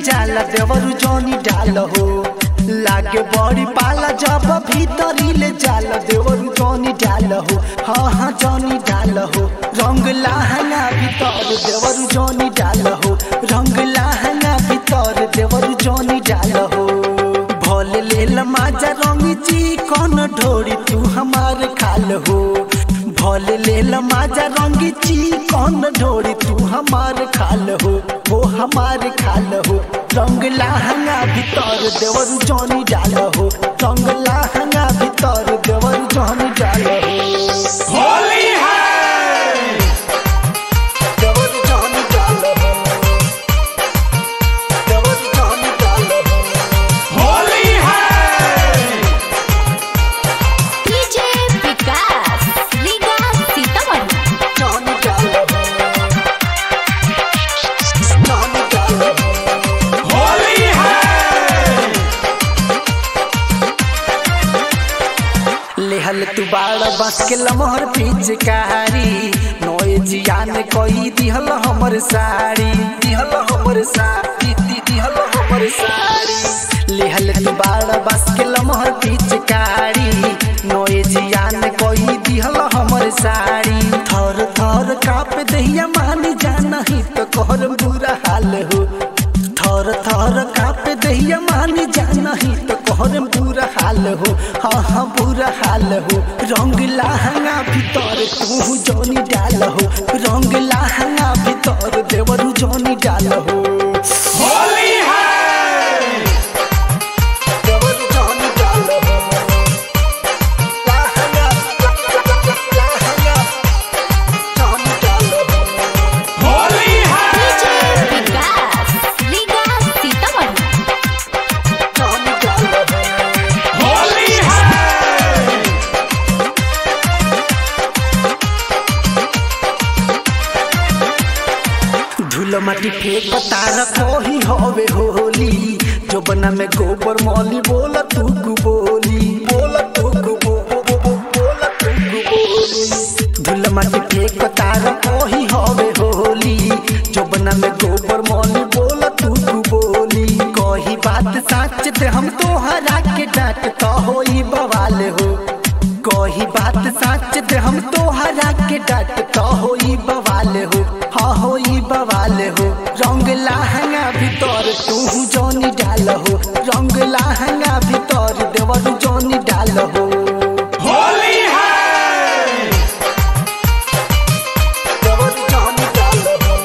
जाला देवरु जोनी डाल हो लागे बड़ी पाला जब भीतरी ले जाला देवरु जोनी डाल हो हाँ हाँ जोनी डाल हो रंग लहंगा भीतर देवरु जोनी डाल हो रंग लहंगा भीतर देवरु जोनी डाल हो भोले लेल माजा रंगी जी कौन ढोरी तू हमार खाल हो भोले लेल माजा रंगी ची कौन ढोरी तू हमार खाल हो वो हमार खाल हो रंग लहंगा भीतर देवरु जोनी डाल हो रंग लहंगा भीतर देवरु जोनी डाल हो होली है देवरु जोनी डाल हो देवरु जोनी डाल हो होली है डीजे विकास लीगा सीतामढ़ी जोनी डाल हो जोनी डाल हो होली है लेहल तू बाड़ बस के लमहर पिचकारी नोए जियान कोई दिहल हमर साड़ी दिहल हमर साड़ी दिहल हमर साड़ी लेहल तू बाड़ बस के लमहर पिचकारी नोए जियान कोई दिहल हमर साड़ी थर थर काप दहिया मान जाना ही तो कहर बुरा हाल हो थर थर काप दहिया मान जाना ही तो कहर बुरा हाल हो हाँ हाँ बुरा हाल हो रंग लहंगा भीतर तू जोनी डाल हो रंग लहंगा भीतर देवरु जोनी डाल हो होली है देवरु जोनी डाल हो लहंगा लहंगा जोनी डाल हो होली डीजे है विकास लीगा सीतामढ़ी जोनी डाल हो होली है धूल माटी फेंक तार कोही होवे होली जो बना में गोबर मौली बोला तू बोली बोला तू बोला तू बोली धूल माटी फेंक तार कोही होवे होली जो बना में गोबर मौली बोला तू बोली कोही बात सच दे हम तोहरा के डांट तो होई बवाल हो कोही बात सच दे हम तोहरा के डांट तो होई बवाल हो हाँ होई बवाल हो रंग लहंगा भीतर तू जोनी डाल हो रंग लहंगा भीतर देवरु जोनी डाल हो होली है देवरु जोनी डाल हो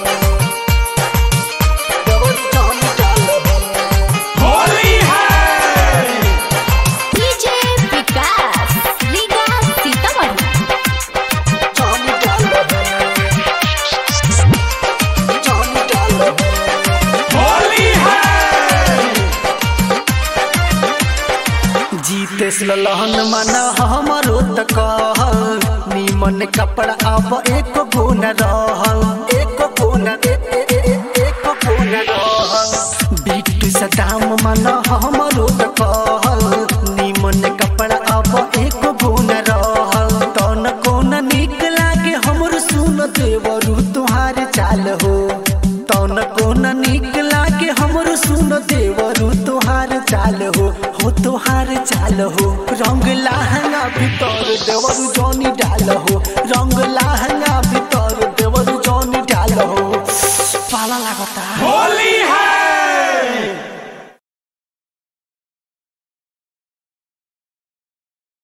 देवरु जोनी डाल हो होली है डीजे विकास लीगा सीतामढ़ी जोनी डाल हो जोनी डाल हो होली है जीतेस लहन मन हमरो त कह नीमन कपड़ा अब एक गुण रहल एक गुण एक गुण रहल बिट्टू सदाम मन हमरो त कहल नीमन कपड़ा अब एक गुण रहल तन कोन निक लागे हमर सुन देवरु तुहार चाल हो तन कोन निक लागे हमर सुन देवरु तुहार चाल हो तुहार चाल हो रंग लहंगा भीतर देवरु जोनी डाल हो रंग लहंगा भीतर देवरु जोनी डाल हो पाला लागता होली